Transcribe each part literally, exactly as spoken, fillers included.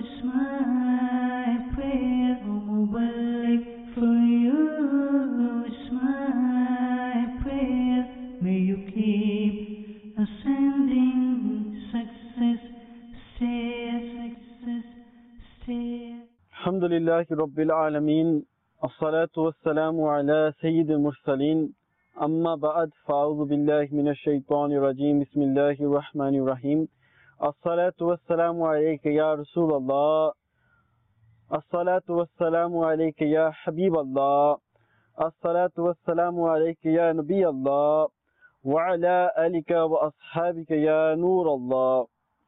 it's my prayer, O Mubarak, for you, it's my prayer. May you keep ascending success, stay, success, stay. Alhamdulillahi Rabbil Alameen. As-salatu was-salamu ala Sayyidil Mursaleen. Amma ba'd, fa'udhu billahi minash shaitanir rajeem. Bismillahir Rahmanir Rahim. As-salatu was-salamu alayka ya Rasulallah. As-salatu was-salamu alayka ya Habiballah. As-salatu was-salamu alayka ya Nabiyallah. Wa ala alika wa ashabika ya Nurallah.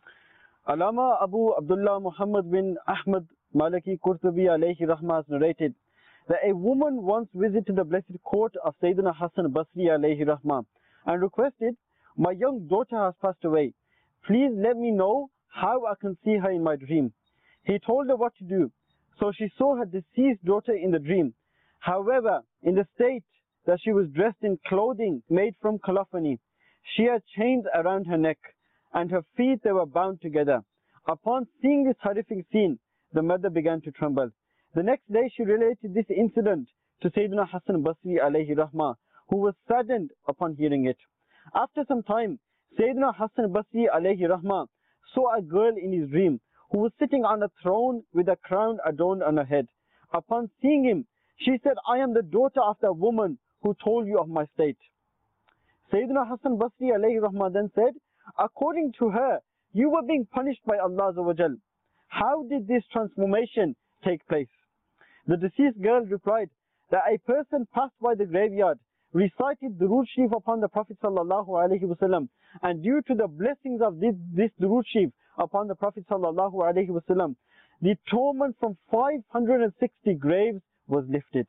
Allama Abu Abdullah Muhammad bin Ahmad Maliki Qurtubi alayhi rahmah has narrated that a woman once visited the blessed court of Sayyidina Hassan Basri alayhi rahmah and requested, "My young daughter has passed away. Please let me know how I can see her in my dream." He told her what to do. So she saw her deceased daughter in the dream. However, in the state that she was dressed in clothing made from colophony, she had chains around her neck and her feet they were bound together. Upon seeing this horrific scene, the mother began to tremble. The next day she related this incident to Sayyidina Hassan Basri alayhi rahmah, who was saddened upon hearing it. After some time, Sayyidina Hassan Basri alayhi rahmah saw a girl in his dream who was sitting on a throne with a crown adorned on her head. Upon seeing him, she said, "I am the daughter of the woman who told you of my state." Sayyidina Hassan Basri alayhi rahmah then said, "According to her, you were being punished by Allah Azza wa Jal. How did this transformation take place?" The deceased girl replied that a person passed by the graveyard, recited Durood Sharif upon the Prophet sallallahu alaihi wasallam, and due to the blessings of this, this Durood Sharif upon the Prophet sallallahu alaihi wasallam, the torment from five hundred sixty graves was lifted.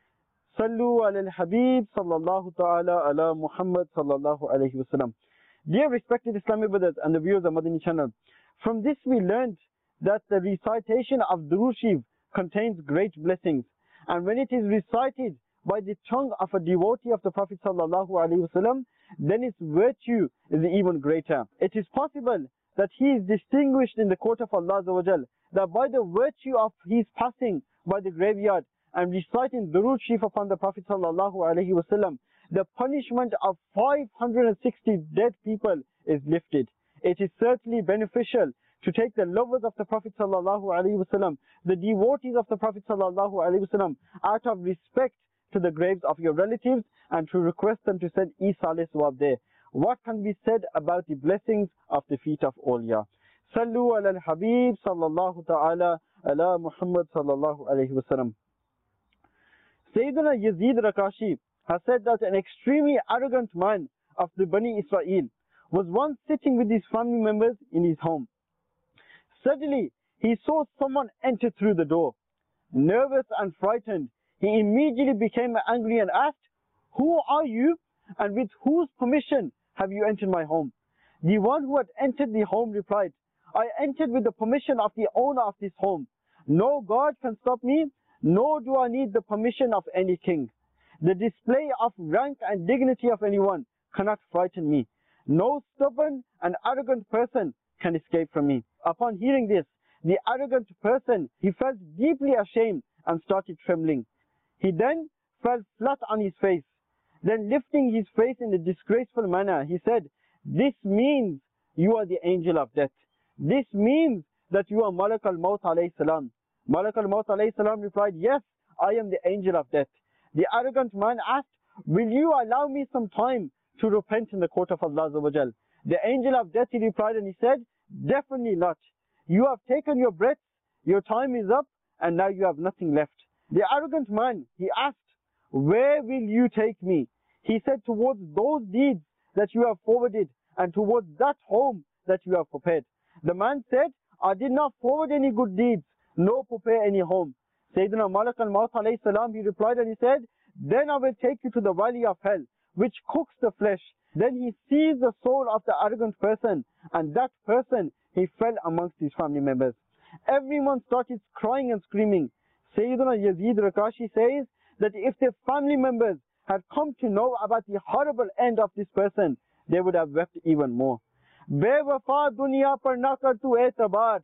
Sallu ala al-Habib sallallahu ta'ala ala Muhammad sallallahu alaihi wasallam. Dear respected Islamic brothers and the viewers of Madani channel, from this we learned that the recitation of Durood Sharif contains great blessings, and when it is recited by the tongue of a devotee of the Prophet sallallahu alaihi wasallam, then its virtue is even greater. It is possible that he is distinguished in the court of Allah Azza wa Jal, that by the virtue of his passing by the graveyard and reciting Durood Sharif upon the Prophet sallallahu alaihi wasallam, the punishment of five hundred sixty dead people is lifted. It is certainly beneficial to take the lovers of the Prophet sallallahu alaihi wasallam, the devotees of the Prophet sallallahu alaihi wasallam, out of respect to the graves of your relatives and to request them to send e-salih swab there. What can be said about the blessings of the feet of awliya? Sallu ala al-Habib sallallahu ta'ala ala Muhammad sallallahu alaihi wasallam. Sayyidina Yazid Rakashi has said that an extremely arrogant man of the Bani Israel was once sitting with his family members in his home. Suddenly, he saw someone enter through the door. Nervous and frightened, he immediately became angry and asked, "Who are you, and with whose permission have you entered my home?" The one who had entered the home replied, "I entered with the permission of the owner of this home. No God can stop me, nor do I need the permission of any king. The display of rank and dignity of anyone cannot frighten me. No stubborn and arrogant person can escape from me." Upon hearing this, the arrogant person, he felt deeply ashamed and started trembling. He then fell flat on his face. Then lifting his face in a disgraceful manner, he said, "This means you are the angel of death. This means that you are Malak al-Maut alayhi salam." Malak al-Maut alayhi salam replied, "Yes, I am the angel of death." The arrogant man asked, "Will you allow me some time to repent in the court of Allah Azza wa Jal?" The angel of death, he replied and he said, "Definitely not. You have taken your breath, your time is up, and now you have nothing left." The arrogant man, he asked, "Where will you take me?" He said, "Towards those deeds that you have forwarded, and towards that home that you have prepared." The man said, "I did not forward any good deeds, nor prepare any home." Sayyidina Malak al-Maut alayhi salam, he replied and he said, "Then I will take you to the valley of hell, which cooks the flesh." Then he seized the soul of the arrogant person, and that person, he fell amongst his family members. Everyone started crying and screaming. Sayyidina Yazid Rakashi says that if their family members had come to know about the horrible end of this person, they would have wept even more. Bewafa dunya par na kar tu etabar,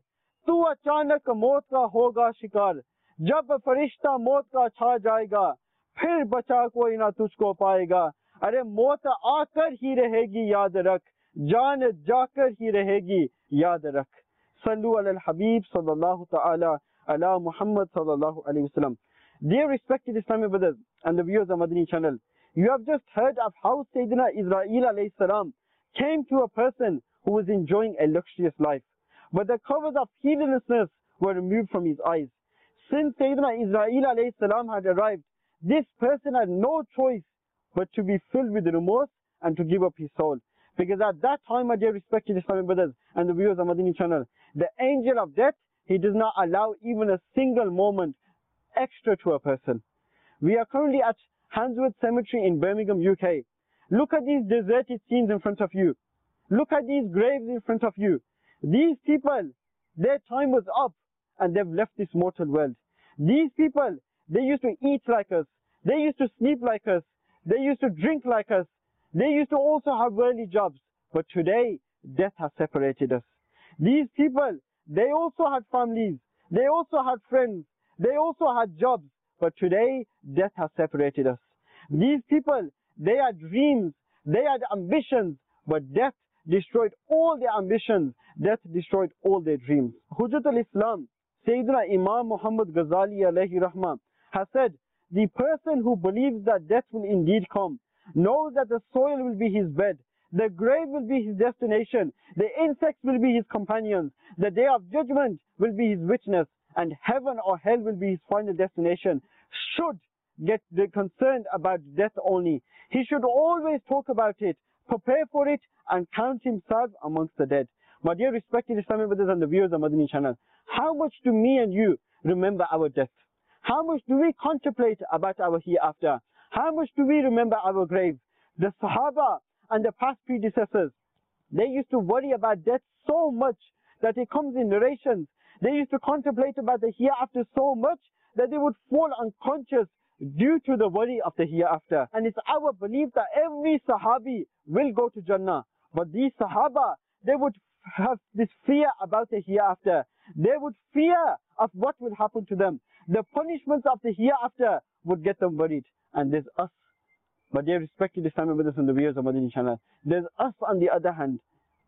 तू अचानक मौत का होगा शिकार, जब फरिश्ता मौत का छा जाएगा, फिर बचा कोई ना तुझको पाएगा। अरे मौत आकर ही रहेगी याद रख, जान जाकर ही रहेगी याद रख। सल्लु अलल हबीब सल्लल्लाहु ta'ala ala Muhammad sallallahu alayhi wasallam. Dear respected Islamic brothers and the viewers of Madani channel, you have just heard of how Sayyidina Israel alayhi salam came to a person who was enjoying a luxurious life, but the covers of heedlessness were removed from his eyes. Since Sayyidina Israel alayhi salam had arrived, this person had no choice but to be filled with remorse and to give up his soul. Because at that time, my dear respected Islamic brothers and the viewers of Madani channel, the angel of death, he does not allow even a single moment extra to a person. We are currently at Handsworth Cemetery in Birmingham, U K. Look at these deserted scenes in front of you. Look at these graves in front of you. These people, their time was up and they've left this mortal world. These people, they used to eat like us. They used to sleep like us. They used to drink like us. They used to also have worldly jobs. But today, death has separated us. These people, they also had families. They also had friends. They also had jobs. But today, death has separated us. These people, they had dreams. They had ambitions. But death destroyed all their ambitions. Death destroyed all their dreams. Hujjatul Islam, Sayyidina Imam Muhammad Ghazali alayhi rahmah, has said, the person who believes that death will indeed come, knows that the soil will be his bed, the grave will be his destination, the insects will be his companions, the day of judgment will be his witness, and heaven or hell will be his final destination, should get concerned about death only. He should always talk about it, prepare for it, and count himself amongst the dead. My dear respected Islamic brothers and the viewers of Madani channel, how much do me and you remember our death? How much do we contemplate about our hereafter? How much do we remember our grave? The Sahaba and the past predecessors, they used to worry about death so much that it comes in narrations. They used to contemplate about the hereafter so much that they would fall unconscious due to the worry of the hereafter. And it's our belief that every Sahabi will go to Jannah. But these Sahaba, they would have this fear about the hereafter. They would fear of what will happen to them. The punishments of the hereafter would get them worried. And there's us. But dear respected Islamic brothers and the viewers of Madani channel, there's us on the other hand.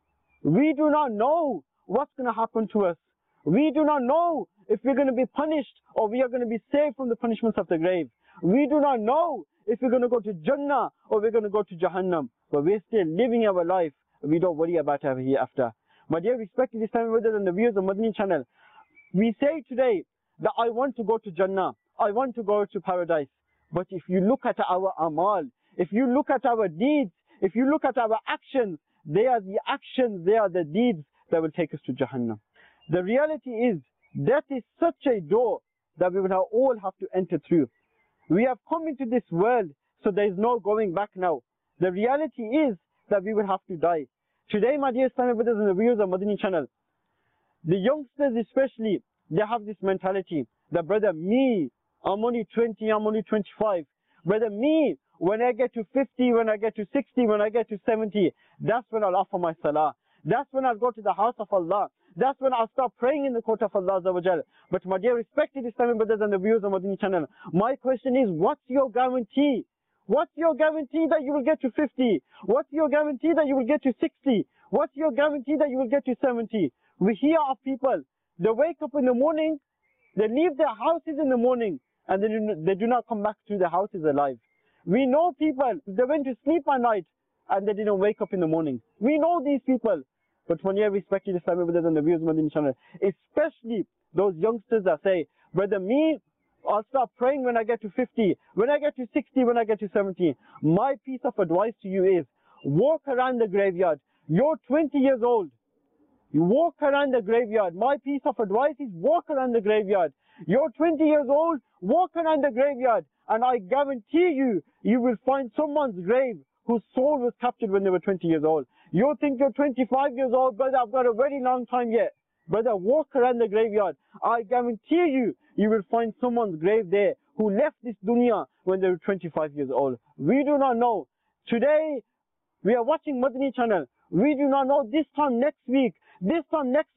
We do not know what's going to happen to us. We do not know if we're going to be punished or we are going to be saved from the punishments of the grave. We do not know if we're going to go to Jannah or we're going to go to Jahannam. But we're still living our life. We don't worry about our hereafter. My dear respected Islamic brothers and the viewers of Madani channel, we say today that I want to go to Jannah. I want to go to paradise. But if you look at our amal, if you look at our deeds, if you look at our actions, they are the actions, they are the deeds that will take us to Jahannam. The reality is, death is such a door that we will have, all have to enter through. We have come into this world, so there is no going back now. The reality is that we will have to die. Today, my dear Islamic brothers and the viewers of Madani channel, the youngsters especially, they have this mentality that, brother, me, I'm only twenty, I'm only twenty-five. Brother, me, when I get to fifty, when I get to sixty, when I get to seventy, that's when I'll offer my salah. That's when I'll go to the house of Allah. That's when I'll start praying in the court of Allah Azza wa Jal. But my dear respected Islamic brothers and the viewers of Madani channel, my question is, what's your guarantee? What's your guarantee that you will get to fifty? What's your guarantee that you will get to sixty? What's your guarantee that you will get to seventy? We hear of people, they wake up in the morning, they leave their houses in the morning, and they do, not, they do not come back to their houses alive. We know people, they went to sleep at night and they didn't wake up in the morning. We know these people. But when you respected Islamic brothers and the viewers of Madani channel, especially those youngsters that say, brother, me, I'll start praying when I get to fifty, when I get to sixty, when I get to seventy. My piece of advice to you is, walk around the graveyard. You're twenty years old. You walk around the graveyard. My piece of advice is walk around the graveyard. You're twenty years old, walk around the graveyard, and I guarantee you, you will find someone's grave whose soul was captured when they were twenty years old. You think you're twenty-five years old, brother, I've got a very long time yet. Brother, walk around the graveyard. I guarantee you, you will find someone's grave there who left this dunya when they were twenty-five years old. We do not know. Today, we are watching Madani channel. We do not know this time next week, this time next month,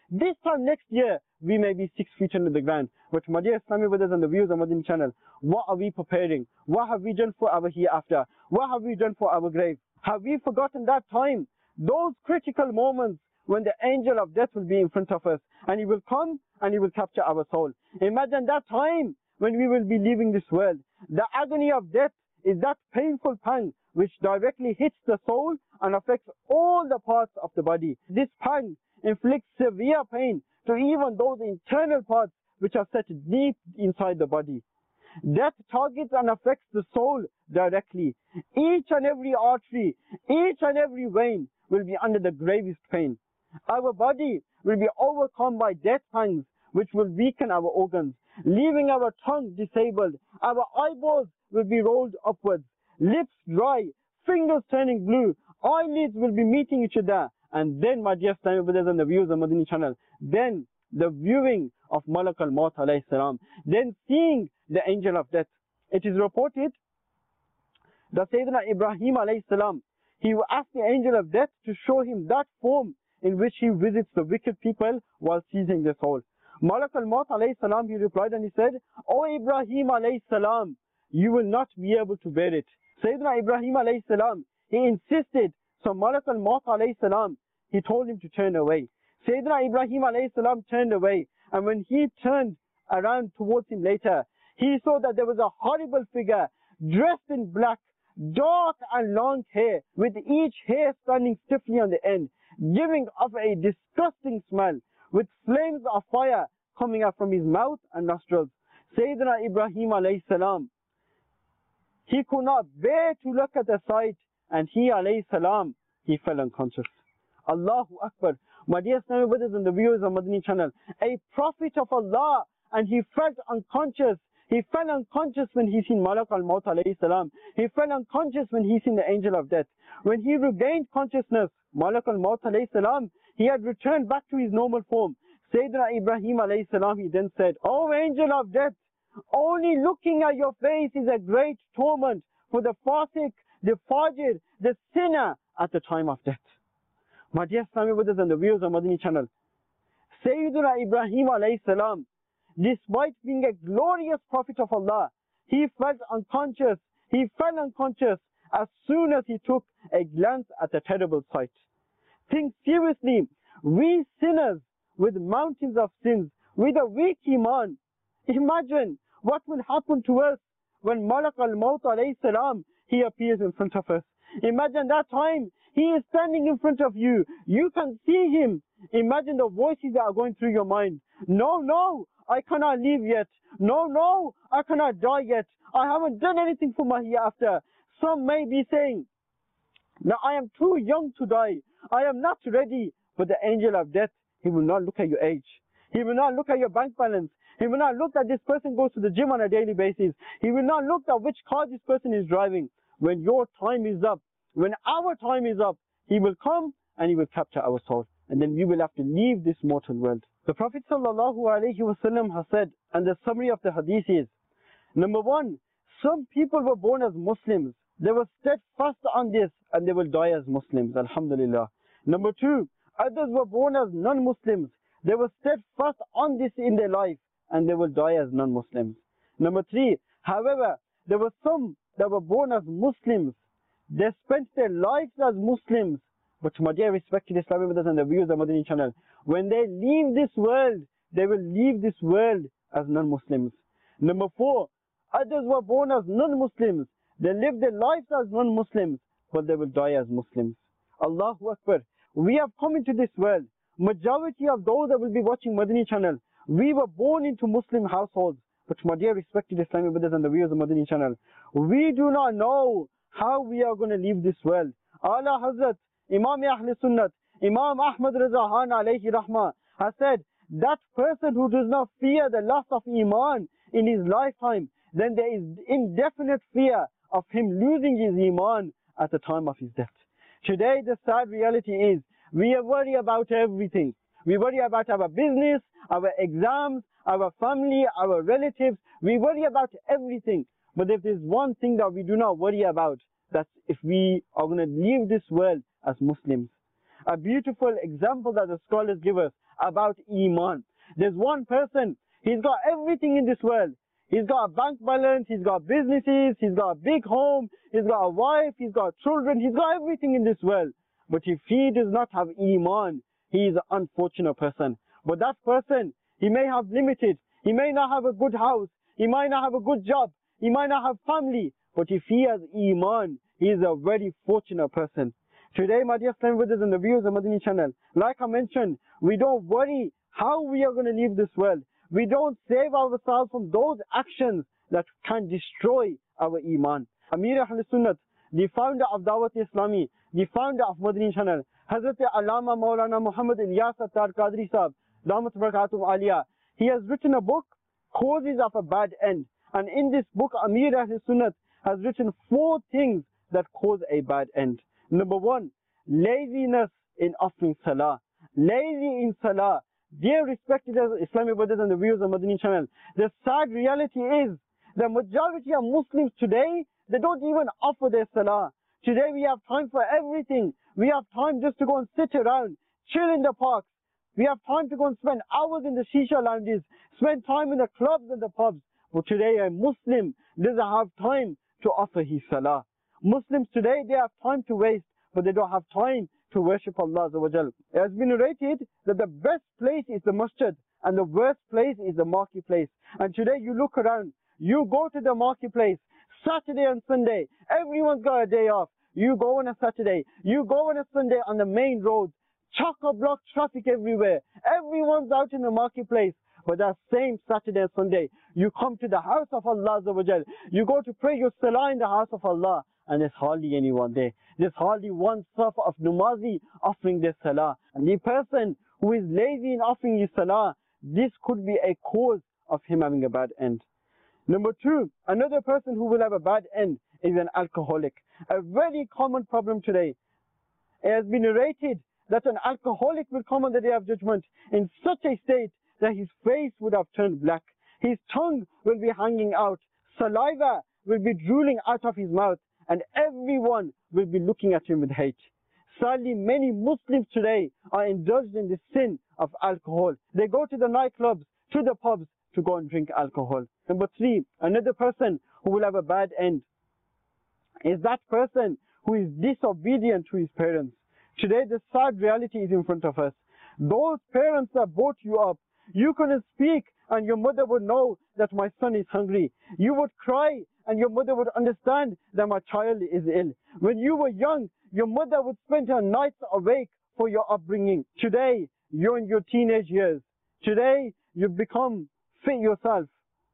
This time next year, we may be six feet under the ground. But my dear Islamic brothers and the viewers of Madani channel, what are we preparing? What have we done for our hereafter? What have we done for our grave? Have we forgotten that time? Those critical moments when the angel of death will be in front of us and he will come and he will capture our soul. Imagine that time when we will be leaving this world. The agony of death is that painful pang which directly hits the soul and affects all the parts of the body. This pang inflicts severe pain to even those internal parts which are set deep inside the body. Death targets and affects the soul directly. Each and every artery, each and every vein will be under the gravest pain. Our body will be overcome by death pangs which will weaken our organs, leaving our tongue disabled. Our eyeballs will be rolled upwards, lips dry, fingers turning blue, eyelids will be meeting each other. And then, my dear Islamic brothers and the viewers of Madani channel, then the viewing of Malak al-Maut alayhi salam, then seeing the angel of death. It is reported that Sayyidina Ibrahim alayhi salam, he will ask the angel of death to show him that form in which he visits the wicked people while seizing their soul. Malak al-Maut alayhi salam, he replied and he said, O Ibrahim alayhi salam, you will not be able to bear it. Sayyidina Ibrahim alayhi salam, he insisted, so Malak al-Maut alayhi salam, he told him to turn away. Sayyidina Ibrahim alayhi salam turned away, and when he turned around towards him later, he saw that there was a horrible figure dressed in black, dark and long hair, with each hair standing stiffly on the end, giving off a disgusting smell, with flames of fire coming out from his mouth and nostrils. Sayyidina Ibrahim alayhi salam, he could not bear to look at the sight, and he alayhi salam, he fell unconscious. Allahu Akbar. My dear Islamic brothers and the viewers of Madani channel, a prophet of Allah, and he felt unconscious. He fell unconscious when he seen Malak al-Maut alayhi salam. He fell unconscious when he seen the angel of death. When he regained consciousness, Malak al-Maut alayhi salam, he had returned back to his normal form. Sayyidina Ibrahim alayhi salam, he then said, O angel of death, only looking at your face is a great torment for the fasiq, the fajir, the sinner at the time of death. My dear Islamic brothers and the viewers of Madani channel, Sayyidina Ibrahim alayhi salam, despite being a glorious prophet of Allah, he felt unconscious. He fell unconscious as soon as he took a glance at the terrible sight. Think seriously, we sinners with mountains of sins, with a weak iman, imagine what will happen to us when Malak al-Maut alayhi salam, he appears in front of us. Imagine that time, he is standing in front of you. You can see him. Imagine the voices that are going through your mind. No, no, I cannot live yet. No, no, I cannot die yet. I haven't done anything for my hereafter. Some may be saying, now I am too young to die. I am not ready. But the angel of death, he will not look at your age. He will not look at your bank balance. He will not look that this person goes to the gym on a daily basis. He will not look at which car this person is driving. When your time is up, when our time is up, he will come and he will capture our soul. And then we will have to leave this mortal world. The Prophet sallallahu alaihi wasallam has said, and the summary of the hadith is, number one, some people were born as Muslims. They were steadfast on this and they will die as Muslims. Alhamdulillah. Number two, others were born as non-Muslims. They were steadfast on this in their life and they will die as non-Muslims. Number three, however, there were some that were born as Muslims. They spent their lives as Muslims. But my dear respected Islamic brothers and the viewers of Madani channel, when they leave this world, they will leave this world as non-Muslims. Number four, others were born as non-Muslims. They lived their lives as non-Muslims, but they will die as Muslims. Allahu Akbar. We have come into this world. Majority of those that will be watching Madani channel, we were born into Muslim households. But my dear respected Islamic brothers and the viewers of Madani channel, we do not know how we are going to leave this world. Ala Hazrat, Imam Ahl Sunnat, Imam Ahmad Raza Khan alayhi rahmah, has said, that person who does not fear the loss of Iman in his lifetime, then there is indefinite fear of him losing his Iman at the time of his death. Today the sad reality is, we worry about everything. We worry about our business, our exams, our family, our relatives. We worry about everything. But if there's one thing that we do not worry about, that's if we are going to leave this world as Muslims. A beautiful example that the scholars give us about Iman. There's one person, he's got everything in this world. He's got a bank balance, he's got businesses, he's got a big home, he's got a wife, he's got children, he's got everything in this world. But if he does not have Iman, he is an unfortunate person. But that person, he may have limited, he may not have a good house, he might not have a good job, he might not have family, but if he has Iman, he is a very fortunate person. Today, my dear Islamic brothers and the viewers of Madani channel, like I mentioned, we don't worry how we are going to leave this world. We don't save ourselves from those actions that can destroy our Iman. Amir Ahl Sunnat, the founder of Dawat Islami, the founder of Madani channel, Hazrat Allama Maulana Muhammad Ilyas Attar Qadri Sahab, Damat Barakatum Aliyah, he has written a book, Causes of a Bad End. And in this book, Amir Ahl Sunnat has written four things that cause a bad end. Number one, laziness in offering salah. Lazy in salah. Dear respected Islamic brothers and the viewers of Madani channel, the sad reality is the majority of Muslims today, they don't even offer their salah. Today we have time for everything. We have time just to go and sit around, chill in the parks. We have time to go and spend hours in the shisha lounges, spend time in the clubs and the pubs. But today a Muslim doesn't have time to offer his salah. Muslims today, they have time to waste, but they don't have time to worship Allah Azza wa Jal. It has been narrated that the best place is the masjid and the worst place is the marketplace. And today you look around, you go to the marketplace, Saturday and Sunday, everyone's got a day off. You go on a Saturday, you go on a Sunday on the main roads, chock-a-block traffic everywhere. Everyone's out in the marketplace. But that same Saturday and Sunday, you come to the house of Allah Azza wa Jal. You go to pray your salah in the house of Allah, and there's hardly anyone there. There's hardly one saf of Numazi offering their salah. And the person who is lazy in offering his salah, this could be a cause of him having a bad end. Number two, another person who will have a bad end is an alcoholic. A very common problem today. It has been narrated that an alcoholic will come on the Day of Judgment in such a state that his face would have turned black. His tongue will be hanging out. Saliva will be drooling out of his mouth. And everyone will be looking at him with hate. Sadly, many Muslims today are indulged in the sin of alcohol. They go to the nightclubs, to the pubs to go and drink alcohol. Number three, another person who will have a bad end is that person who is disobedient to his parents. Today, the sad reality is in front of us. Those parents that brought you up, you couldn't speak and your mother would know that my son is hungry. You would cry and your mother would understand that my child is ill. When you were young, your mother would spend her nights awake for your upbringing. Today, you're in your teenage years. Today, you've become fit yourself.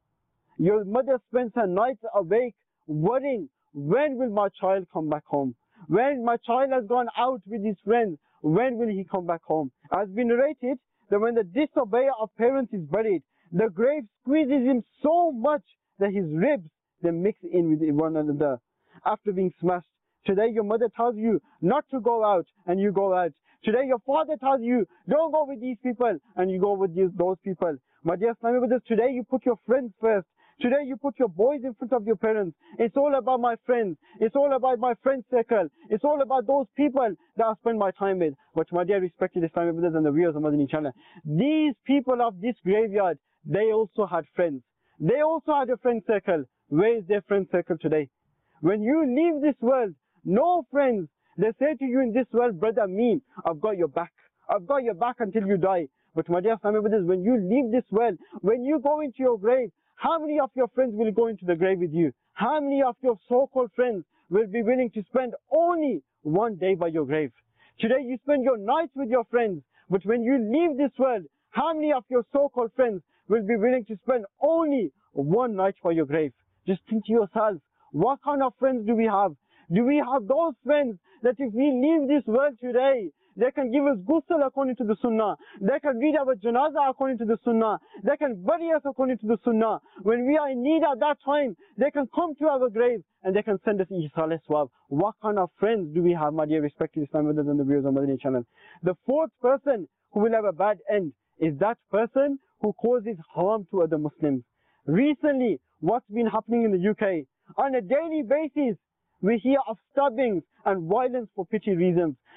Your mother spends her nights awake worrying, when will my child come back home? When my child has gone out with his friends, when will he come back home? As been narrated, that when the disobeyer of parents is buried, the grave squeezes him so much that his ribs, they mix in with one another after being smashed. Today your mother tells you not to go out and you go out. Today your father tells you don't go with these people and you go with these, those people. My dear Islamic brothers, today you put your friends first. Today you put your boys in front of your parents. It's all about my friends. It's all about my friend circle. It's all about those people that I spend my time with. But my dear respected Islamic brothers and the viewers of Madani channel, these people of this graveyard, they also had friends. They also had a friend circle. Where is their friend circle today? When you leave this world, no friends. They say to you in this world, brother, me, I've got your back. I've got your back until you die. But my dear Islamic brothers, when you leave this world, when you go into your grave, how many of your friends will go into the grave with you? How many of your so-called friends will be willing to spend only one day by your grave? Today you spend your nights with your friends, but when you leave this world, how many of your so-called friends will be willing to spend only one night by your grave? Just think to yourself, what kind of friends do we have? Do we have those friends that if we leave this world today, they can give us ghusl according to the sunnah. They can read our janazah according to the sunnah. They can bury us according to the sunnah. When we are in need at that time, they can come to our grave and they can send us ihsal swab. What kind of friends do we have, my dear respected Islamic brothers and the viewers on Madani channel? The fourth person who will have a bad end is that person who causes harm to other Muslims. Recently, what's been happening in the U K? On a daily basis, we hear of stabbings and violence for petty reasons.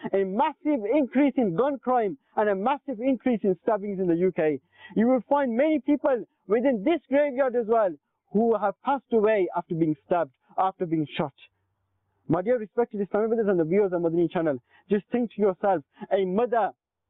a massive increase in gun crime and a massive increase in stabbings in the U K. You will find many people within this graveyard as well who have passed away after being stabbed, after being shot. My dear respected Islamic brothers and the viewers of Madani channel, just think to yourself, a mother,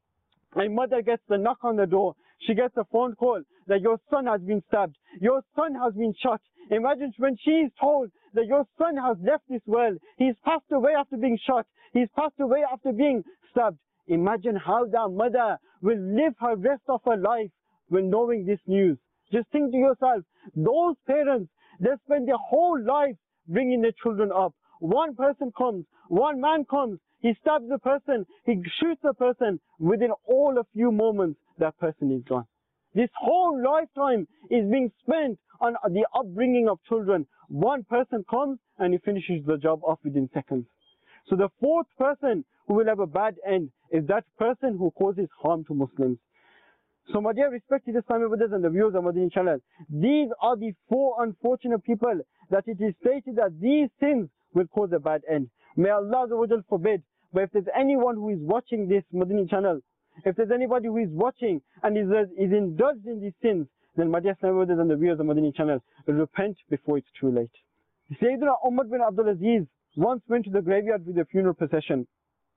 a mother gets the knock on the door. She gets a phone call that your son has been stabbed, your son has been shot. Imagine when she is told that your son has left this world, he's passed away after being shot, he's passed away after being stabbed. Imagine how that mother will live her rest of her life when knowing this news. Just think to yourself, those parents, they spend their whole life bringing their children up. One person comes, one man comes, he stabs the person, he shoots the person. Within all a few moments, that person is gone. This whole lifetime is being spent on the upbringing of children. One person comes and he finishes the job off within seconds. So the fourth person who will have a bad end is that person who causes harm to Muslims. So my dear respected Islamic brothers and the viewers of Madani channel, these are the four unfortunate people that it is stated that these sins will cause a bad end. May Allah forbid. But if there's anyone who is watching this Madani channel, if there's anybody who is watching and is, is indulged in these sins, then my dear Islamic brothers and the viewers of Madani channel, repent before it's too late. Sayyidina Umar bin Abdul Aziz once went to the graveyard with a funeral procession.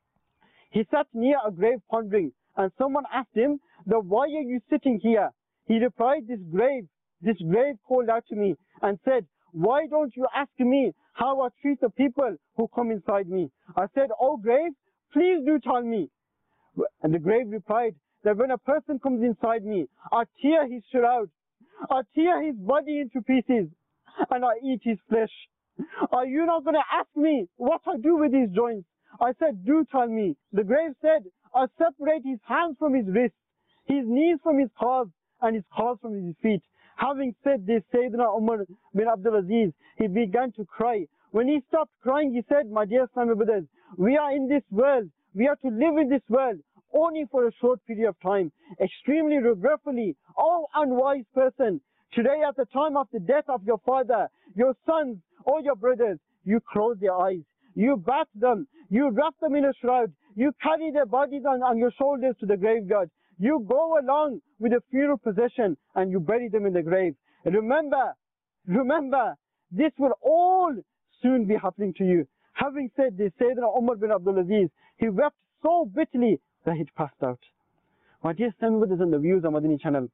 He sat near a grave pondering, and someone asked him, that why are you sitting here? He replied, this grave, this grave called out to me and said, why don't you ask me how I treat the people who come inside me? I said, oh grave, please do tell me. And the grave replied, that when a person comes inside me, I tear his shroud, I tear his body into pieces, and I eat his flesh. Are you not going to ask me what I do with his joints? I said, do tell me. The grave said, I separate his hands from his wrists, his knees from his calves, and his calves from his feet. Having said this, Sayyidina Umar bin Abdul Aziz, he began to cry. When he stopped crying, he said, my dear Islamic brothers, we are in this world, we are to live in this world only for a short period of time. Extremely regretfully, oh unwise person, today at the time of the death of your father, your sons, or your brothers, you close their eyes, you bat them, you wrap them in a shroud, you carry their bodies on, on your shoulders to the graveyard, you go along with a funeral procession and you bury them in the grave. Remember, remember, this will all soon be happening to you. Having said this, Sayyidina Umar bin Abdul Aziz, he wept so bitterly that he passed out. My dear Islamic brothers and the viewers of Madani channel,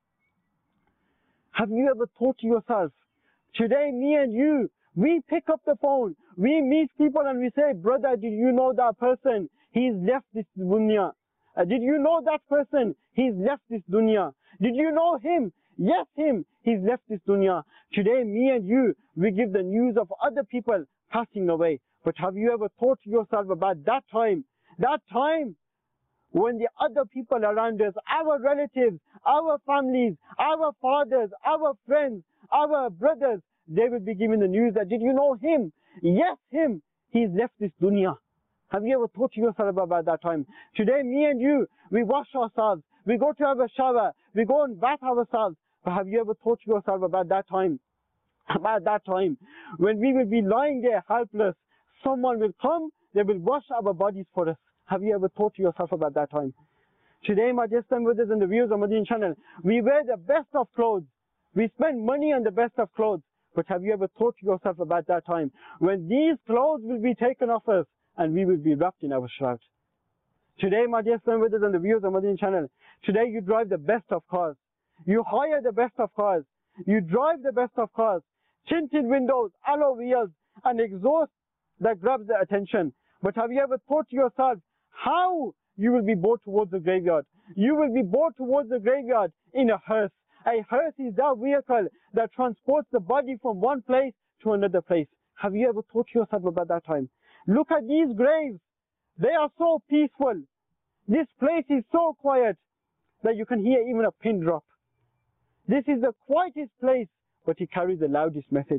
have you ever thought to yourself, today me and you, we pick up the phone, we meet people and we say, brother, did you know that person? He's left this dunya. Uh, did you know that person? He's left this dunya. Did you know him? Yes, him. He's left this dunya. Today, me and you, we give the news of other people passing away. But have you ever thought to yourself about that time? That time when the other people around us, our relatives, our families, our fathers, our friends, our brothers, they will be given the news that, did you know him? Yes, him. He's left this dunya. Have you ever thought to yourself about that time? Today, me and you, we wash ourselves, we go to have a shower, we go and bath ourselves. But have you ever thought to yourself about that time? About that time when we will be lying there helpless, someone will come, they will wash our bodies for us. Have you ever thought to yourself about that time? Today, my dear brothers and the viewers of Madani channel, we wear the best of clothes, we spend money on the best of clothes. But have you ever thought to yourself about that time when these clothes will be taken off us and we will be wrapped in our shroud? Today, my dear brothers and the viewers of Madani channel, today you drive the best of cars, you hire the best of cars, you drive the best of cars, tinted windows, alloy wheels, and exhaust that grabs the attention. But have you ever thought to yourself how you will be brought towards the graveyard? You will be brought towards the graveyard in a hearse. A hearse is that vehicle that transports the body from one place to another place. Have you ever thought to yourself about that time? Look at these graves. They are so peaceful. This place is so quiet that you can hear even a pin drop. This is the quietest place, but it carries the loudest message.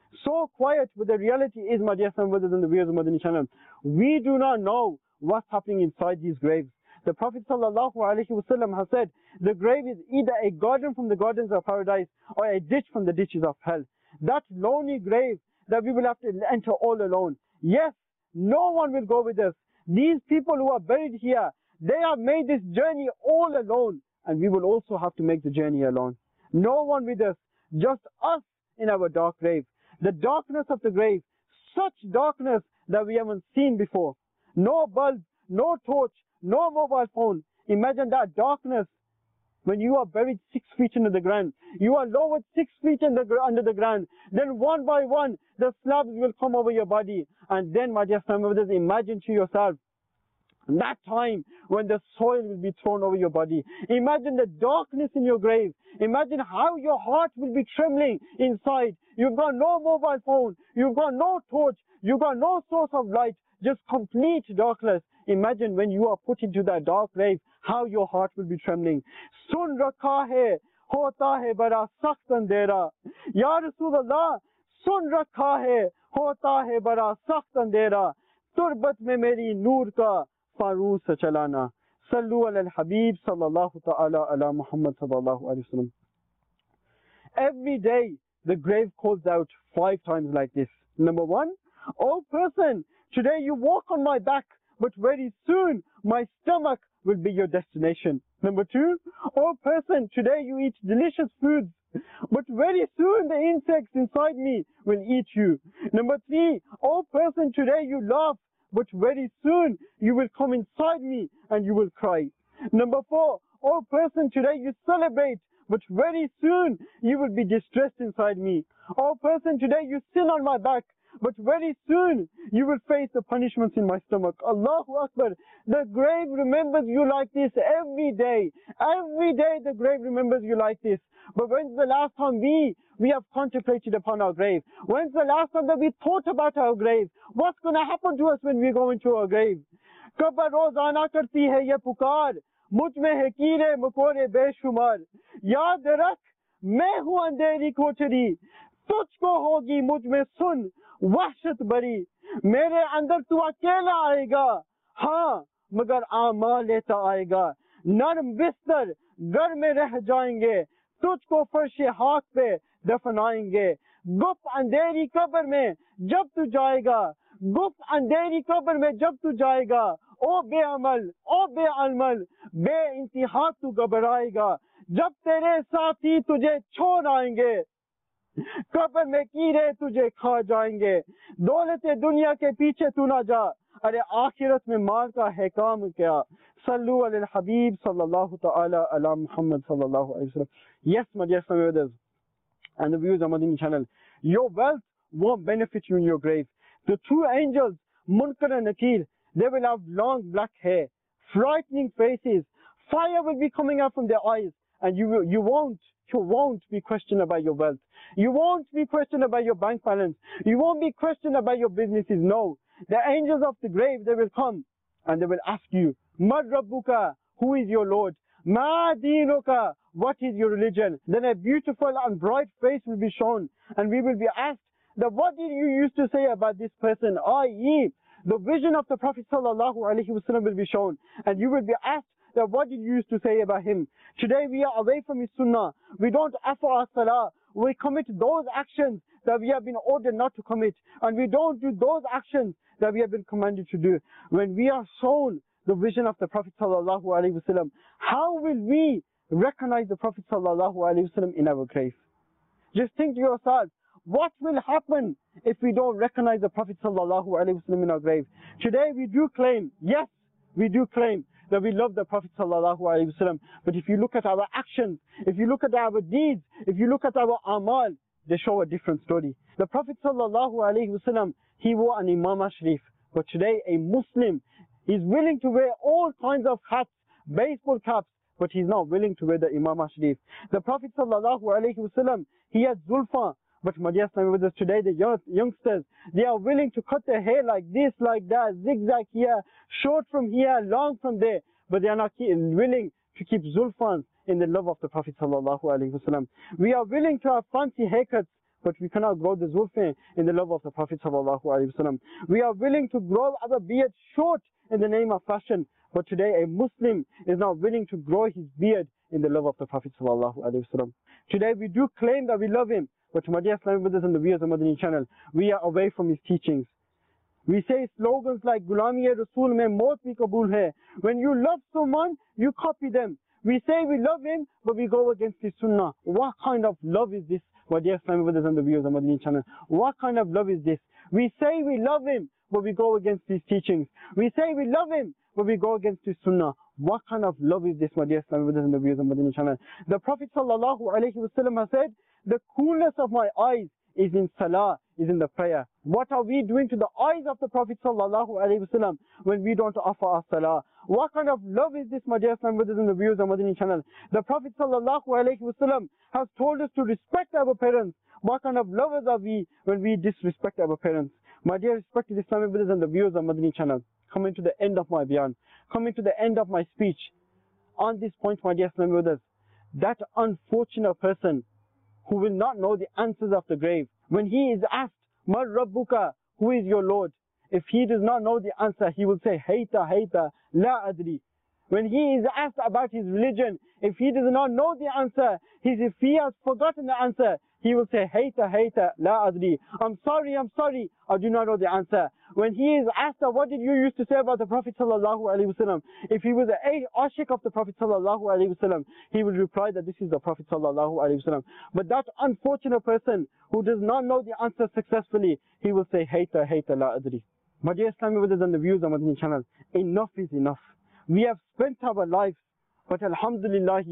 So quiet, but the reality is, my dear brothers and the viewers of Madani channel, we do not know what's happening inside these graves. The Prophet sallallahu alaihi wasallam has said, the grave is either a garden from the gardens of paradise or a ditch from the ditches of hell. That lonely grave that we will have to enter all alone. Yes, no one will go with us. These people who are buried here, they have made this journey all alone, and we will also have to make the journey alone. No one with us, just us in our dark grave. The darkness of the grave, such darkness that we haven't seen before. No bulb, no torch, no mobile phone. Imagine that darkness when you are buried six feet into the ground. You are lowered six feet in the, under the ground. Then one by one, the slabs will come over your body. And then, my dear family members, imagine to yourself that time when the soil will be thrown over your body. Imagine the darkness in your grave. Imagine how your heart will be trembling inside. You've got no mobile phone. You've got no torch. You've got no source of light. Just complete darkness. Imagine when you are put into that dark grave, how your heart will be trembling. Sun rakha hai, hota hai bada sakht andhera. Ya Rasulullah, sun rakha hai, hota hai bada sakht andhera. Turbat mein meri noor ka faroos chalana. Sallu ala al-Habib sallallahu ta'ala ala Muhammad sallallahu alayhi wa sallam. Every day, the grave calls out five times like this. Number one, oh person, today you walk on my back, but very soon my stomach will be your destination. Number two, oh person, today you eat delicious foods, but very soon the insects inside me will eat you. Number three, oh person, today you laugh, but very soon you will come inside me and you will cry. Number four, oh person, today you celebrate, but very soon you will be distressed inside me. Oh person, today you sin on my back, but very soon you will face the punishments in my stomach. Allahu Akbar. The grave remembers you like this every day. Every day the grave remembers you like this. But when's the last time we, we have contemplated upon our grave? When's the last time that we thought about our grave? What's going to happen to us when we go into our grave? Kabar rozana karti hai ye pukar, mujh mein hai keere makore beshumar. Yaad rakh, main hu andheri kothari, tujhko hogi mujh mein sun वहशत बरी. मेरे अंदर तू अकेला आएगा, हाँ मगर आमा लेता आएगा. नरम बिस्तर घर में रह जाएंगे, तुझको फर्श हाक पे दफनाएंगे. गुप अंधेरी कब्र में जब तू जाएगा, गुप अंधेरी कब्र में जब तू जाएगा, ओ बेअमल ओ बेअमल बे इंतहा तू घबराएगा. जब तेरे साथी तुझे छोड़ आएंगे, कब्र में कीड़े तुझे खा जाएंगे. दौलत दुनिया के पीछे तू ना जा, अरे आखिरत में मार का है काम क्या. सल्लु अल हबीब सल्लल्लाहु ta'ala ala Muhammad sallallahu alayhi wa sallam. Yes, my dear brothers and the viewers of Madani channel, your wealth won't benefit you in your grave. The two angels, Munkar and Nakir, they will have long black hair, frightening faces. Fire will be coming out from their eyes, and you will, you won't You won't be questioned about your wealth. You won't be questioned about your bank balance. You won't be questioned about your businesses. No. The angels of the grave, they will come and they will ask you, Mad Rabbuka, who is your Lord? Ma Dinuka, what is your religion? Then a beautiful and bright face will be shown, and we will be asked that what did you used to say about this person? that is, the vision of the Prophet sallallahu alaihi wasallam will be shown, and you will be asked that what did you used to say about him? Today we are away from his sunnah. We don't offer our salah. We commit those actions that we have been ordered not to commit, and we don't do those actions that we have been commanded to do. When we are shown the vision of the Prophet sallallahu alaihi wasallam, how will we recognize the Prophet sallallahu alaihi wasallam in our grave? Just think to yourself, what will happen if we don't recognize the Prophet sallallahu alaihi wasallam in our grave? Today we do claim, yes, we do claim that we love the Prophet sallallahu alaihi wasallam. But if you look at our actions, if you look at our deeds, if you look at our amal, they show a different story. The Prophet sallallahu alaihi wasallam, he wore an imamah sharif. But today a Muslim is willing to wear all kinds of hats, baseball caps, but he's not willing to wear the imamah sharif. The Prophet sallallahu alaihi wasallam, he had zulfa. But my dear brothers, today the young, youngsters, they are willing to cut their hair like this, like that, zigzag here, short from here, long from there. But they are not willing to keep zulfans in the love of the Prophet sallallahu alaihi wasallam. We are willing to have fancy haircuts, but we cannot grow the zulfan in the love of the Prophet sallallahu alaihi wasallam. We are willing to grow our beard short in the name of fashion, but today a Muslim is not willing to grow his beard in the love of the Prophet sallallahu alaihi wasallam. Today we do claim that we love him, but my dear Islamic brothers and the viewers of Madani channel, we are away from his teachings. We say slogans like Gulami-e-Rasool mein maut bhi kabool hai. When you love someone, you copy them. We say we love him, but we go against his sunnah. What kind of love is this? My dear Islamic brothers and the viewers of Madani channel, what kind of love is this? We say we love him, but we go against his teachings. We say we love him, but we go against his sunnah. What kind of love is this, my dear Islamic brothers and the viewers of Madani channel? The Prophet sallallahu alaihi wasallam has said, the coolness of my eyes is in salah, is in the prayer. What are we doing to the eyes of the Prophet sallallahu alaihi wasallam when we don't offer our salah? What kind of love is this, my dear Islamic brothers and the viewers of Madani channel? The Prophet sallallahu alaihi wasallam has told us to respect our parents. What kind of lovers are we when we disrespect our parents? My dear respected Islamic brothers and the viewers of Madani channel, coming to the end of my bayan, coming to the end of my speech. On this point, my dear Islamic brothers, that unfortunate person who will not know the answers of the grave, when he is asked, Mar Rabbuka, who is your Lord? If he does not know the answer, he will say, Hayta, Hayta, La Adri. When he is asked about his religion, if he does not know the answer, he, if he has forgotten the answer, he will say, Hayta, Hayta, La Adri. I'm sorry, I'm sorry, I do not know the answer. When he is asked, what did you used to say about the Prophet sallallahu alaihi wasallam? If he was a ashik of the Prophet sallallahu alaihi wasallam, he would reply that this is the Prophet sallallahu alaihi wasallam. But that unfortunate person who does not know the answer successfully, he will say, Hayta, Hayta, La Adri. My dear Islamic brothers and the viewers on Madani channel, enough is enough. We have spent our lives, but alhamdulillah,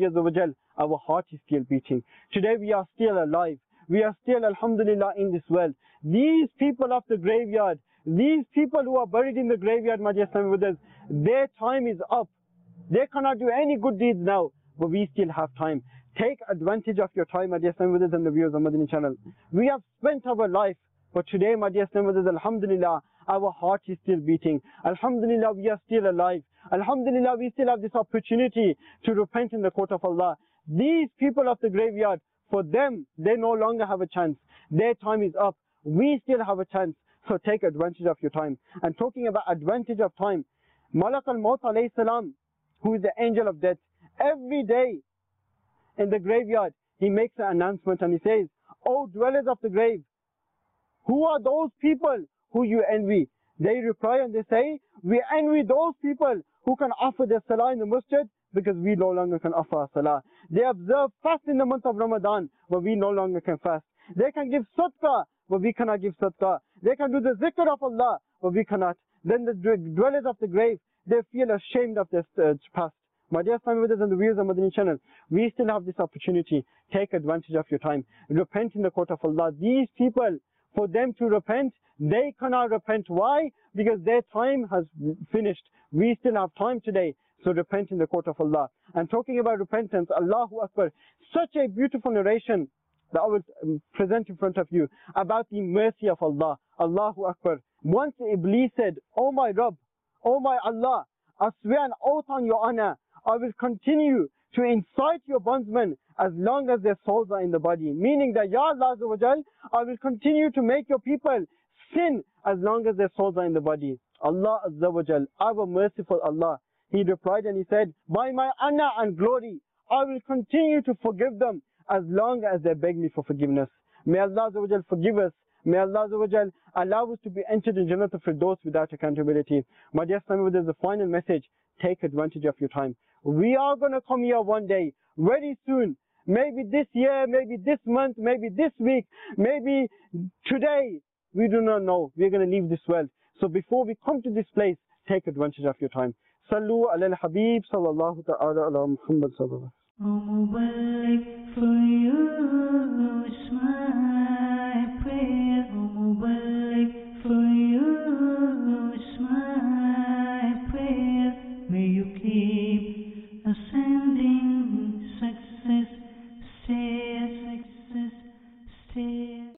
our heart is still beating. Today we are still alive. We are still, alhamdulillah, in this world. These people of the graveyard, these people who are buried in the graveyard, my dear Islamic brothers, their time is up. They cannot do any good deeds now, but we still have time. Take advantage of your time, my dear Islamic brothers and the viewers on Madani channel. We have spent our life, but today, my dear Islamic brothers, alhamdulillah, our heart is still beating. Alhamdulillah, we are still alive. Alhamdulillah, we still have this opportunity to repent in the court of Allah. These people of the graveyard, for them, they no longer have a chance. Their time is up. We still have a chance. So take advantage of your time. And talking about advantage of time, Malak al-Maut alayhi salam, who is the angel of death, every day in the graveyard, he makes an announcement and he says, O dwellers of the grave, who are those people who you envy? They reply and they say, we envy those people who can offer their salah in the masjid because we no longer can offer our salah. They observe fast in the month of Ramadan, but we no longer can fast. They can give sadaqah, but we cannot give sadaqah. They can do the zikr of Allah, but we cannot. Then the dwellers of the grave, they feel ashamed of their uh, past. My dear Islamic brothers and the viewers of Madani channel, we still have this opportunity. Take advantage of your time. Repent in the court of Allah. These people, for them to repent, they cannot repent. Why? Because their time has finished. We still have time today. So repent in the court of Allah. And talking about repentance, Allahu Akbar, such a beautiful narration that I will present in front of you about the mercy of Allah. Allahu Akbar. Once Iblis said, Oh my Rabb, Oh my Allah, I swear an oath on your honor, I will continue to incite your bondsmen as long as their souls are in the body. Meaning that, Ya Allah Azza wa Jal, I will continue to make your people sin as long as their souls are in the body. Allah Azza wa Jal, our merciful Allah, he replied and he said, by my honor and glory, I will continue to forgive them as long as they beg me for forgiveness. May Allah Azza wa Jal forgive us. May Allah Azza wa Jal allow us to be entered in Jannat al-Firdaus without accountability. My dear Islamic brothers, the final message, take advantage of your time. We are going to come here one day, very soon. Maybe this year, maybe this month, maybe this week, maybe today. We do not know. We're going to leave this world. So before we come to this place, take advantage of your time. Sallu ala al-Habib sallallahu ta'ala ala Muhammad sallallahu. Oh, Mubarak for you, smile.